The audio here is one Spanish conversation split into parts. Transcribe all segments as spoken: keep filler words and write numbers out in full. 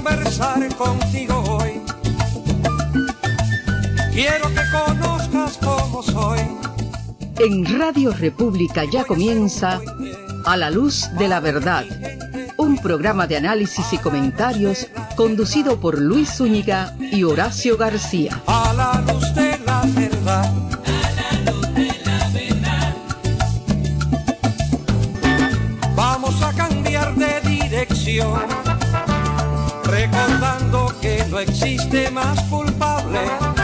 conversar contigo hoy. Quiero que conozcas cómo soy. En Radio República ya comienza A la Luz de la Verdad, un programa de análisis y comentarios conducido por Luis Zúñiga y Horacio García. A la luz de la verdad. A la luz de la verdad. Vamos a cambiar de dirección, recordando que no existe más culpable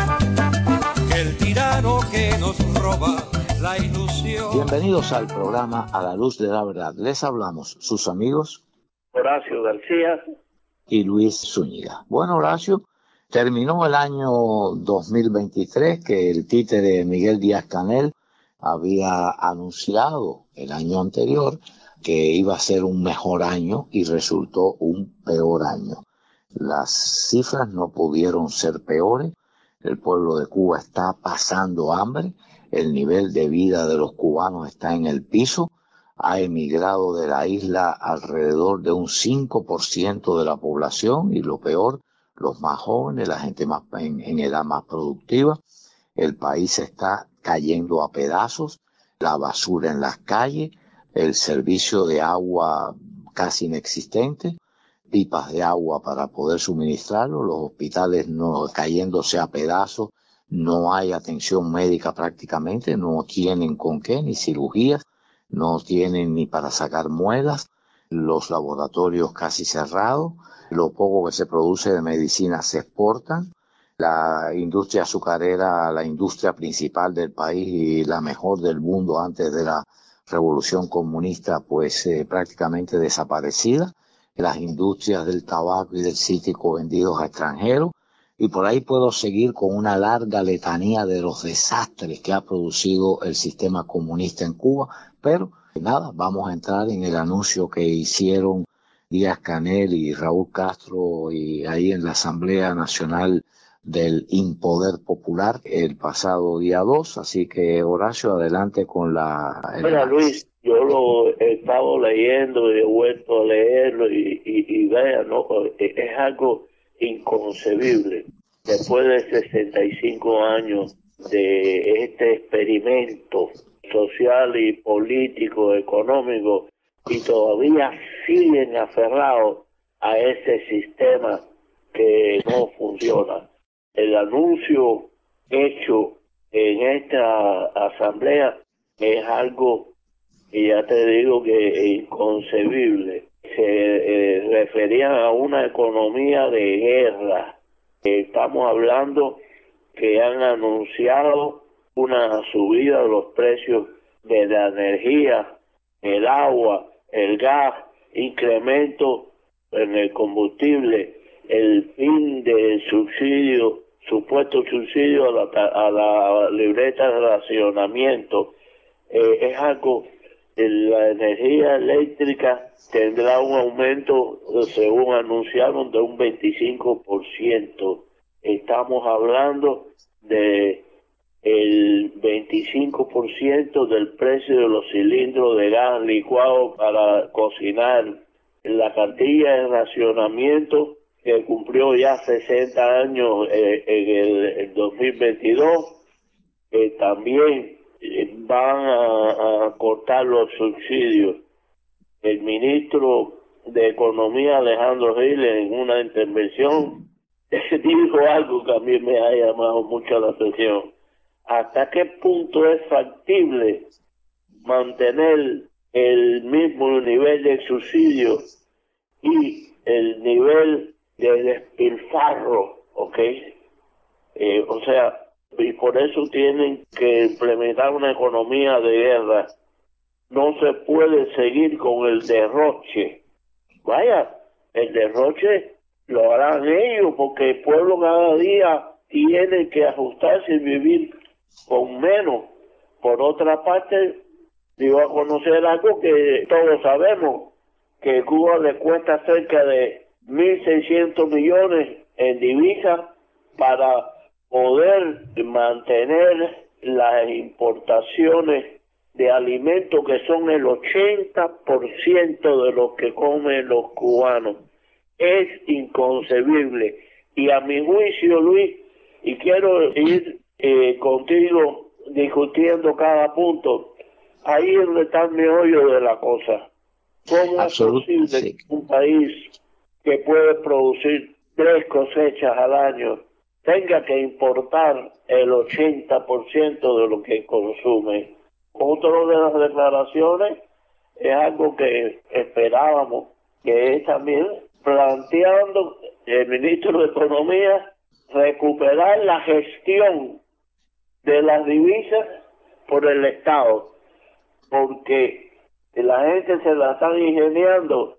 que el tirano que nos roba la ilusión. Bienvenidos al programa A la Luz de la Verdad. Les hablamos sus amigos Horacio García y Luis Zúñiga. Bueno, Horacio, terminó el año dos mil veintitrés que el títere Miguel Díaz-Canel había anunciado el año anterior que iba a ser un mejor año y resultó un peor año. Las cifras no pudieron ser peores. El pueblo de Cuba está pasando hambre. El nivel de vida de los cubanos está en el piso. Ha emigrado de la isla alrededor de un cinco por ciento de la población y lo peor, los más jóvenes, la gente más en, en edad más productiva. El país está cayendo a pedazos, la basura en las calles, el servicio de agua casi inexistente, pipas de agua para poder suministrarlo, los hospitales no cayéndose a pedazos, no hay atención médica prácticamente, no tienen con qué, ni cirugías, no tienen ni para sacar muelas, los laboratorios casi cerrados, lo poco que se produce de medicina se exportan, la industria azucarera, la industria principal del país y la mejor del mundo antes de la revolución comunista, pues eh, prácticamente desaparecida, las industrias del tabaco y del cítrico vendidos a extranjeros, y por ahí puedo seguir con una larga letanía de los desastres que ha producido el sistema comunista en Cuba, pero nada, vamos a entrar en el anuncio que hicieron Díaz-Canel y Raúl Castro y ahí en la Asamblea Nacional del Impoder Popular el pasado día dos, así que Horacio, adelante con la... Mira, Luis, yo lo he estado leyendo y he vuelto a leerlo y, y, y vea, ¿no? Es algo inconcebible. Después de sesenta y cinco años de este experimento social y político, económico, y todavía siguen aferrados a ese sistema que no funciona. El anuncio hecho en esta asamblea es algo que ya te digo que es inconcebible. Se eh, referían a una economía de guerra. Estamos hablando que han anunciado una subida de los precios de la energía, el agua, el gas, incremento en el combustible, el fin del subsidio, supuesto subsidio a la, a la libreta de racionamiento. Eh, es algo, la energía eléctrica tendrá un aumento, según anunciaron, de un veinticinco por ciento. Estamos hablando de el veinticinco por ciento del precio de los cilindros de gas licuado para cocinar. La cartilla de racionamiento que cumplió ya sesenta años eh, en el, el dos mil veintidós, eh, también eh, van a, a cortar los subsidios. El ministro de Economía, Alejandro Gil, en una intervención dijo algo que a mí me ha llamado mucho la atención. ¿Hasta qué punto es factible mantener el mismo nivel de subsidio y el nivel de despilfarro? ¿Ok? Eh, o sea, y por eso tienen que implementar una economía de guerra. No se puede seguir con el derroche. Vaya, el derroche lo harán ellos porque el pueblo cada día tiene que ajustarse y vivir con menos. Por otra parte, dio a conocer algo que todos sabemos, que Cuba le cuesta cerca de mil seiscientos millones en divisas para poder mantener las importaciones de alimentos que son el ochenta por ciento de lo que comen los cubanos. es inconcebible. Y a mi juicio, Luis, y quiero ir eh, contigo discutiendo cada punto, ahí es donde está el meollo de la cosa. ¿Cómo es posible sí. que un país que puede producir tres cosechas al año tenga que importar el ochenta por ciento de lo que consume? Otro de las declaraciones es algo que esperábamos, que es también planteando el ministro de Economía recuperar la gestión de las divisas por el Estado, porque la gente se la están ingeniando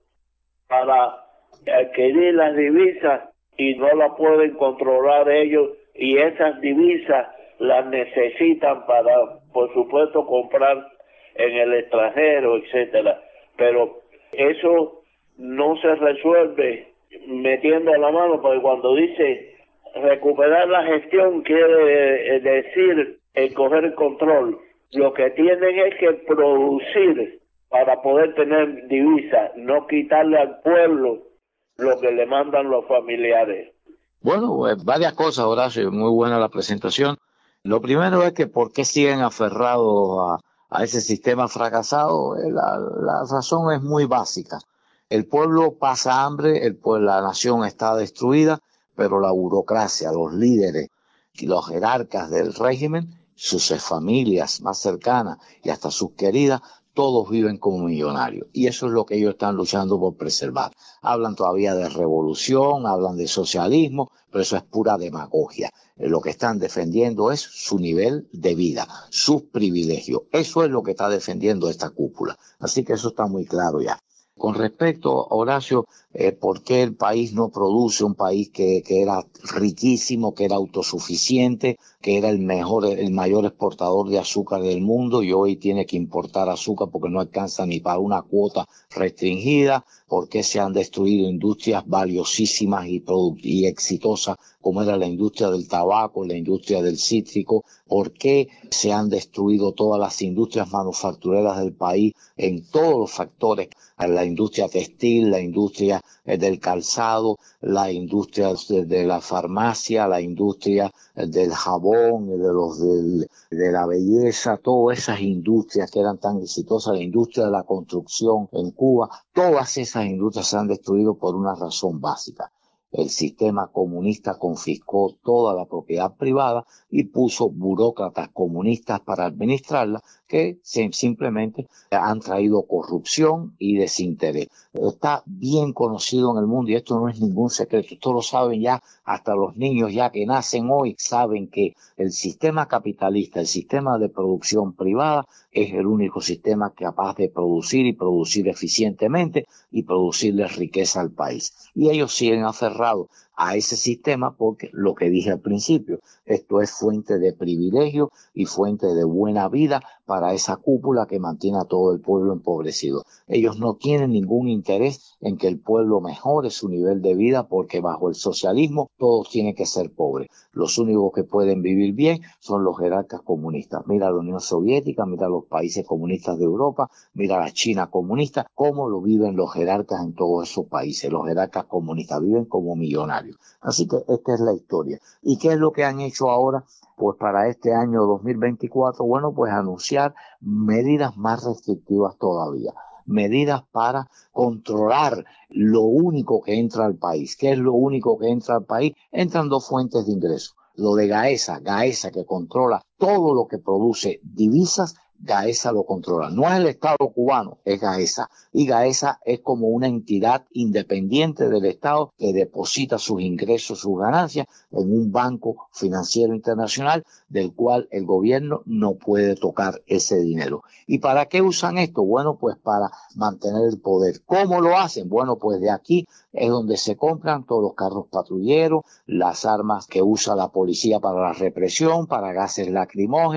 para adquirir las divisas y no la pueden controlar ellos, y esas divisas las necesitan para, por supuesto, comprar en el extranjero, etcétera. Pero eso no se resuelve metiendo la mano, porque cuando dice recuperar la gestión quiere decir el coger el control. Lo que tienen es que producir para poder tener divisas, no quitarle al pueblo lo que le mandan los familiares. Bueno, pues, varias cosas, Horacio, muy buena la presentación. Lo primero es que por qué siguen aferrados a, a ese sistema fracasado. La, la razón es muy básica. El pueblo pasa hambre, el pueblo, la nación está destruida, pero la burocracia, los líderes y los jerarcas del régimen, sus familias más cercanas y hasta sus queridas, todos viven como millonarios. Y eso es lo que ellos están luchando por preservar. Hablan todavía de revolución, hablan de socialismo, pero eso es pura demagogia. Lo que están defendiendo es su nivel de vida, sus privilegios. Eso es lo que está defendiendo esta cúpula. Así que eso está muy claro ya. Con respecto, Horacio, eh, ¿por qué el país no produce un país que, que era riquísimo, que era autosuficiente, que era el mejor, el mayor exportador de azúcar del mundo y hoy tiene que importar azúcar porque no alcanza ni para una cuota restringida? ¿Por qué se han destruido industrias valiosísimas y, y exitosas como era la industria del tabaco, la industria del cítrico? ¿Por qué se han destruido todas las industrias manufactureras del país en todos los factores? La industria textil, la industria del calzado, la industria de la farmacia, la industria del jabón, de los del, de la belleza, todas esas industrias que eran tan exitosas, la industria de la construcción en Cuba, todas esas industrias se han destruido por una razón básica. El sistema comunista confiscó toda la propiedad privada y puso burócratas comunistas para administrarla que simplemente han traído corrupción y desinterés. Está bien conocido en el mundo y esto no es ningún secreto. Esto lo saben ya hasta los niños ya que nacen hoy, saben que el sistema capitalista, el sistema de producción privada es el único sistema capaz de producir y producir eficientemente y producirle riqueza al país. Y ellos siguen aferrados a ese sistema porque lo que dije al principio, esto es fuente de privilegio y fuente de buena vida para esa cúpula que mantiene a todo el pueblo empobrecido. Ellos no tienen ningún interés en que el pueblo mejore su nivel de vida porque bajo el socialismo todos tienen que ser pobres. Los únicos que pueden vivir bien son los jerarcas comunistas. Mira la Unión Soviética, mira los países comunistas de Europa, mira la China comunista, cómo lo viven los jerarcas en todos esos países. Los jerarcas comunistas viven como millonarios. Así que esta es la historia. ¿Y qué es lo que han hecho ahora? Pues para este año dos mil veinticuatro, bueno, pues anunciar medidas más restrictivas todavía. Medidas para controlar lo único que entra al país. ¿Qué es lo único que entra al país? Entran dos fuentes de ingreso. Lo de Gaesa, Gaesa que controla todo lo que produce divisas, Gaesa lo controla. No es el Estado cubano, es Gaesa. Y Gaesa es como una entidad independiente del Estado que deposita sus ingresos, sus ganancias en un banco financiero internacional del cual el gobierno no puede tocar ese dinero. ¿Y para qué usan esto? Bueno, pues para mantener el poder. ¿Cómo lo hacen? Bueno, pues de aquí es donde se compran todos los carros patrulleros, las armas que usa la policía para la represión, para gases lacrimógenos,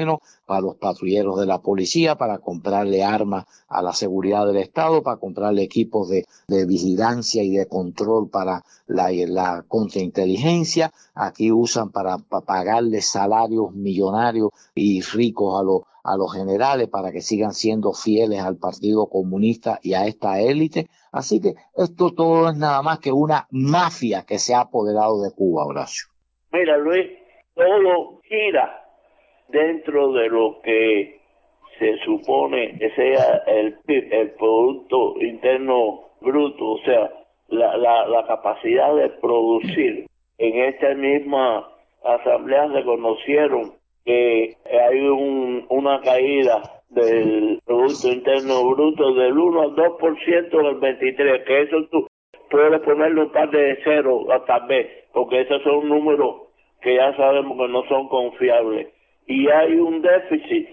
para los patrulleros de la policía, para comprarle armas a la seguridad del Estado, para comprarle equipos de, de vigilancia y de control para la, la contrainteligencia. Aquí usan para, para pagarle salarios millonarios y ricos a los a los generales para que sigan siendo fieles al Partido Comunista y a esta élite. Así que esto todo es nada más que una mafia que se ha apoderado de Cuba, Horacio. Mira, Luis, todo gira dentro de lo que se supone que sea el P I B, el Producto Interno Bruto, o sea, la, la, la capacidad de producir. En esta misma asamblea reconocieron que hay un, una caída del Producto Interno Bruto del uno al dos por ciento del veintitrés, que eso tú puedes ponerle un par de cero tal vez, porque esos son números que ya sabemos que no son confiables. Y hay un déficit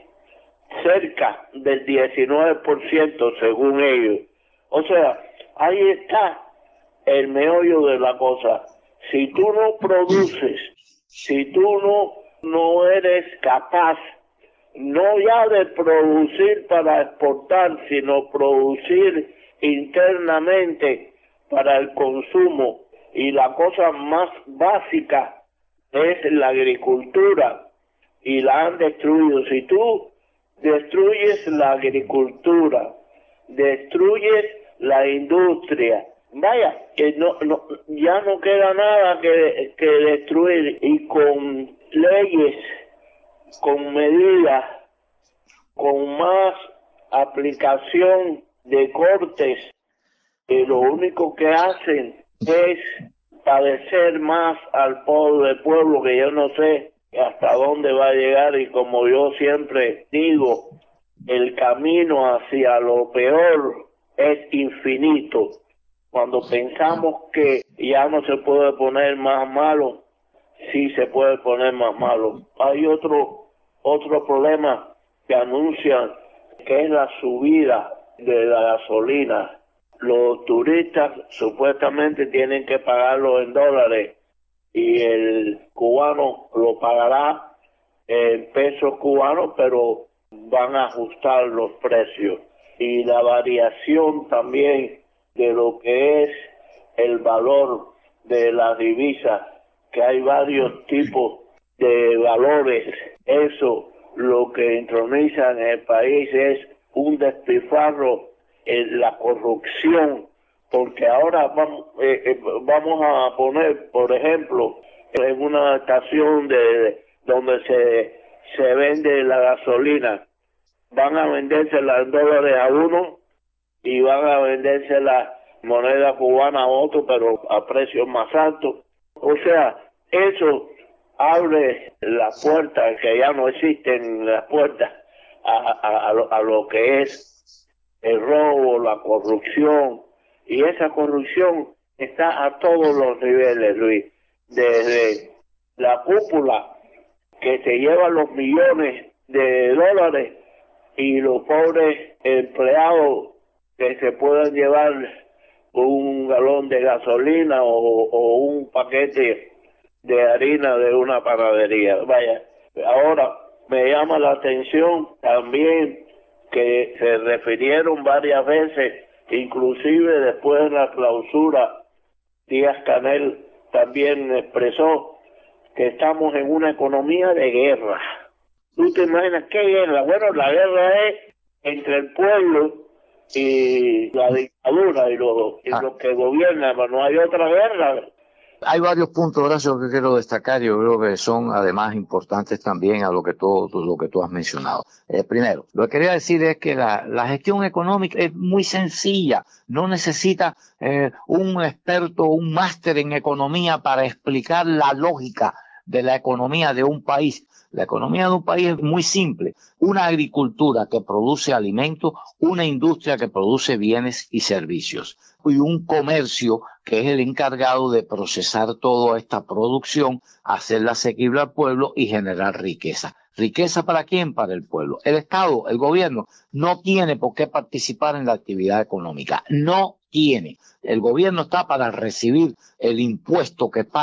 cerca del diecinueve por ciento según ellos. O sea, ahí está el meollo de la cosa. Si tú no produces, si tú no no eres capaz, no ya de producir para exportar, sino producir internamente para el consumo, y la cosa más básica es la agricultura, y la han destruido. Si tú destruyes la agricultura, destruyes la industria, vaya, que no, no ya no queda nada que, que destruir, y con leyes, con medidas, con más aplicación de cortes, que lo único que hacen es padecer más al pobre pueblo, que yo no sé hasta dónde va a llegar. Y como yo siempre digo, el camino hacia lo peor es infinito. Cuando pensamos que ya no se puede poner más malo, sí se puede poner más malo. Hay otro otro problema que anuncian, que es la subida de la gasolina. Los turistas supuestamente tienen que pagarlo en dólares y el cubano lo pagará en pesos cubanos, pero van a ajustar los precios. Y la variación también de lo que es el valor de la divisa, que hay varios tipos de valores. Eso lo que introniza en el país es un despilfarro en la corrupción, porque ahora vamos, eh, eh, vamos a poner, por ejemplo, en una estación de donde se, se vende la gasolina, van a vendérsela en dólares a uno y van a venderse la moneda cubana a otro, pero a precios más altos. O sea, eso abre la puerta, que ya no existen las puertas, a, a, a, lo, a lo que es el robo, la corrupción. Y esa corrupción está a todos los niveles, Luis. Desde la cúpula, que se lleva los millones de dólares, y los pobres empleados que se puedan llevar un galón de gasolina o, o un paquete de harina de una panadería. Vaya, ahora me llama la atención también que se refirieron varias veces, inclusive después de la clausura, Díaz-Canel también expresó que estamos en una economía de guerra. ¿Tú te imaginas qué guerra? Bueno, la guerra es entre el pueblo y la dictadura y los, y Ah. los que gobiernan, pero no hay otra guerra. Hay varios puntos, Horacio, que quiero destacar. Yo creo que son además importantes también a lo que tú, lo que tú has mencionado. Eh, primero, lo que quería decir es que la, la gestión económica es muy sencilla. No necesita eh, un experto, un máster en economía para explicar la lógica de la economía de un país. La economía de un país es muy simple. Una agricultura que produce alimentos, una industria que produce bienes y servicios, y un comercio que es el encargado de procesar toda esta producción, hacerla asequible al pueblo y generar riqueza. ¿Riqueza para quién? Para el pueblo. El Estado, el gobierno, no tiene por qué participar en la actividad económica. No tiene. El gobierno está para recibir el impuesto que pagan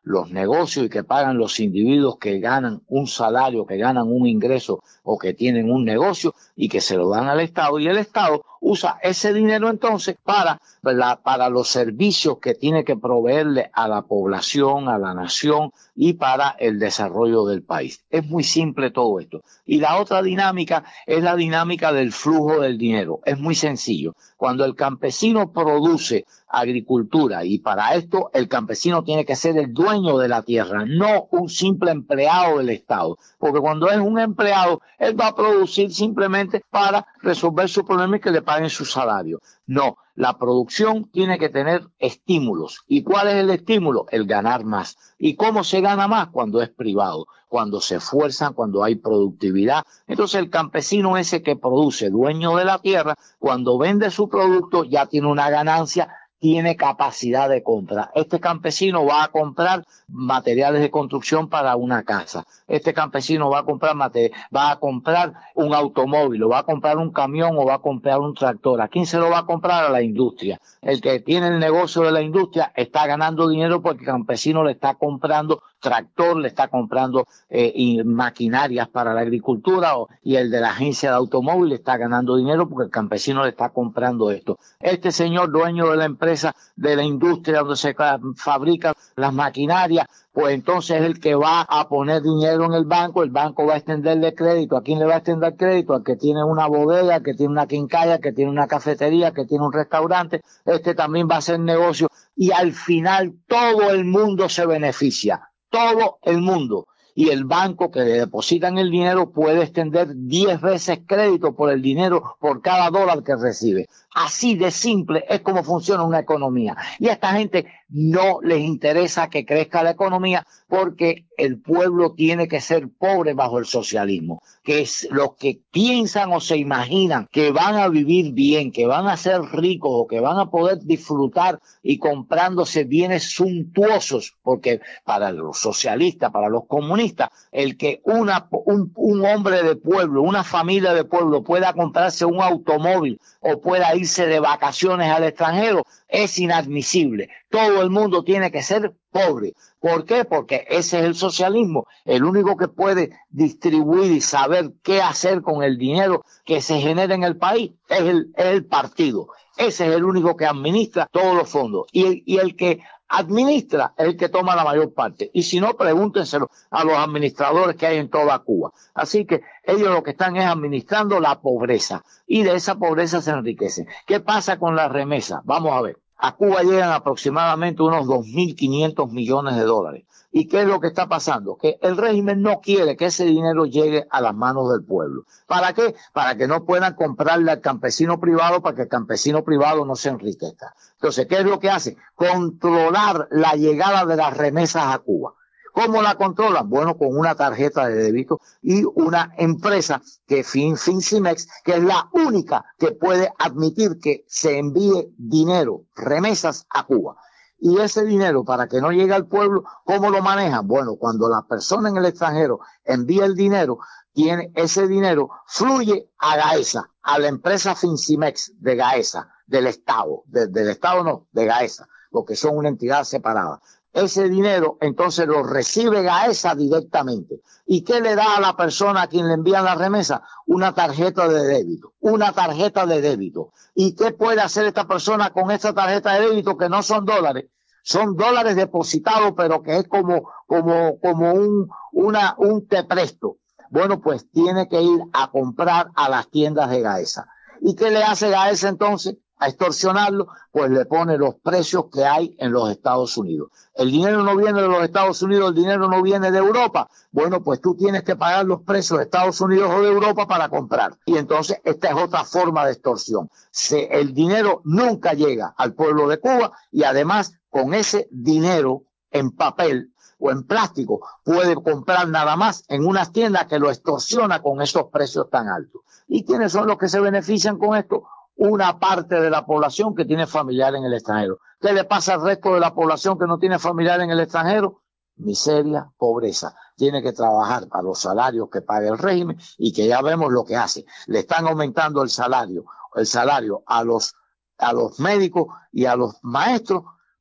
los negocios y que pagan los individuos que ganan un salario, que ganan un ingreso o que tienen un negocio y que se lo dan al Estado, y el Estado usa ese dinero entonces para, la, para los servicios que tiene que proveerle a la población, a la nación y para el desarrollo del país. Es muy simple todo esto. Y la otra dinámica es la dinámica del flujo del dinero. Es muy sencillo. Cuando el campesino produce agricultura, y para esto el campesino tiene que ser el dueño de la tierra, no un simple empleado del Estado, porque cuando es un empleado, él va a producir simplemente para resolver su problema y que le paguen su salario. No, la producción tiene que tener estímulos. ¿Y cuál es el estímulo? El ganar más. ¿Y cómo se gana más? Cuando es privado, cuando se esfuerzan, cuando hay productividad. Entonces el campesino ese que produce, dueño de la tierra, cuando vende su producto ya tiene una ganancia, tiene capacidad de compra. Este campesino va a comprar materiales de construcción para una casa. Este campesino va a comprar va a comprar un automóvil, o va a comprar un camión, o va a comprar un tractor. ¿A quién se lo va a comprar? A la industria. El que tiene el negocio de la industria está ganando dinero porque el campesino le está comprando tractor, le está comprando eh, y maquinarias para la agricultura, o, y el de la agencia de automóvil está ganando dinero porque el campesino le está comprando esto. Este señor dueño de la empresa, de la industria donde se fabrican las maquinarias, pues entonces es el que va a poner dinero en el banco, el banco va a extenderle crédito. ¿A quién le va a extender crédito? Al que tiene una bodega, que tiene una quincalla, que tiene una cafetería, que tiene un restaurante. Este también va a hacer negocio y al final todo el mundo se beneficia, todo el mundo. Y el banco que le depositan el dinero puede extender diez veces crédito por el dinero, por cada dólar que recibe. Así de simple es como funciona una economía. Y a esta gente no les interesa que crezca la economía porque el pueblo tiene que ser pobre bajo el socialismo. Que es los que piensan o se imaginan que van a vivir bien, que van a ser ricos o que van a poder disfrutar y comprándose bienes suntuosos, porque para los socialistas, para los comunistas, el que una, un, un hombre de pueblo, una familia de pueblo pueda comprarse un automóvil o pueda irse de vacaciones al extranjero es inadmisible. Todo el mundo tiene que ser pobre. ¿Por qué? Porque ese es el socialismo. El único que puede distribuir y saber qué hacer con el dinero que se genera en el país es el, es el partido. Ese es el único que administra todos los fondos. Y el, y el que administra es el que toma la mayor parte. Y si no, pregúntenselo a los administradores que hay en toda Cuba. Así que ellos lo que están es administrando la pobreza. Y de esa pobreza se enriquecen. ¿Qué pasa con la remesa? Vamos a ver. A Cuba llegan aproximadamente unos dos mil quinientos millones de dólares. ¿Y qué es lo que está pasando? Que el régimen no quiere que ese dinero llegue a las manos del pueblo. ¿Para qué? Para que no puedan comprarle al campesino privado, para que el campesino privado no se enriquezca. Entonces, ¿qué es lo que hace? Controlar la llegada de las remesas a Cuba. ¿Cómo la controlan? Bueno, con una tarjeta de débito y una empresa que Fin, Fincimex, que es la única que puede admitir que se envíe dinero, remesas a Cuba. Y ese dinero, para que no llegue al pueblo, ¿cómo lo manejan? Bueno, cuando la persona en el extranjero envía el dinero, tiene ese dinero, fluye a Gaesa, a la empresa Fincimex de Gaesa, del Estado, de, del Estado no, de Gaesa, porque son una entidad separada. Ese dinero entonces lo recibe Gaesa directamente. ¿Y qué le da a la persona a quien le envían la remesa? Una tarjeta de débito, una tarjeta de débito. ¿Y qué puede hacer esta persona con esta tarjeta de débito que no son dólares? Son dólares depositados, pero que es como, como, como un, una, un te presto. Bueno, pues tiene que ir a comprar a las tiendas de Gaesa. ¿Y qué le hace Gaesa entonces? A extorsionarlo, pues le pone los precios que hay en los Estados Unidos. El dinero no viene de los Estados Unidos, el dinero no viene de Europa. Bueno, pues tú tienes que pagar los precios de Estados Unidos o de Europa para comprar. Y entonces esta es otra forma de extorsión. Se, el dinero nunca llega al pueblo de Cuba y además con ese dinero en papel o en plástico puede comprar nada más en unas tiendas que lo extorsiona con esos precios tan altos. ¿Y quiénes son los que se benefician con esto? Una parte de la población que tiene familiar en el extranjero. ¿Qué le pasa al resto de la población que no tiene familiar en el extranjero? Miseria, pobreza. Tiene que trabajar para los salarios que paga el régimen y que ya vemos lo que hace. Le están aumentando el salario, el salario a los, a los médicos y a los maestros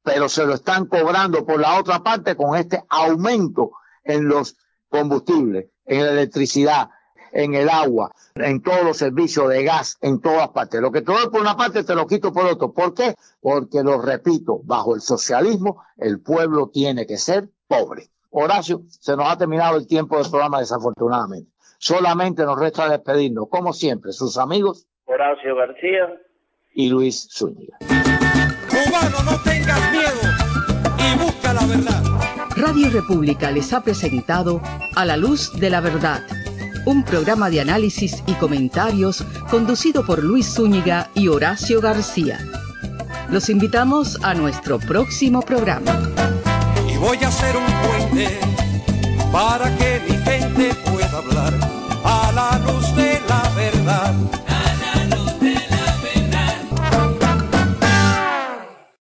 pero se lo están cobrando por la otra parte con este aumento en los combustibles, en la electricidad, en el agua, en todos los servicios de gas, en todas partes. Lo que te doy por una parte te lo quito por otro. ¿Por qué? Porque, lo repito, bajo el socialismo el pueblo tiene que ser pobre. Horacio, se nos ha terminado el tiempo del programa desafortunadamente. Solamente nos resta despedirnos, como siempre, sus amigos Horacio García y Luis Zúñiga. Cubano, no tengas miedo y busca la verdad. Radio República les ha presentado A la Luz de la Verdad, un programa de análisis y comentarios conducido por Luis Zúñiga y Horacio García. Los invitamos a nuestro próximo programa. Y voy a hacer un puente para que mi gente pueda hablar.